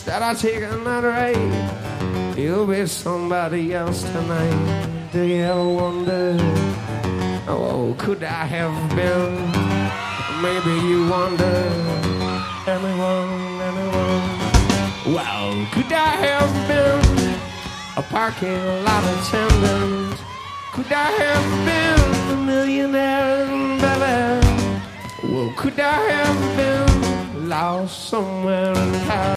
Instead I take another ride, you'll be somebody else tonight. Do you ever wonder, oh, could I have been? Maybe you wonder, anyone? Well, could I have been a parking lot attendant? Could I have been a millionaire, baby? Well, could I have been lost somewhere in Paris?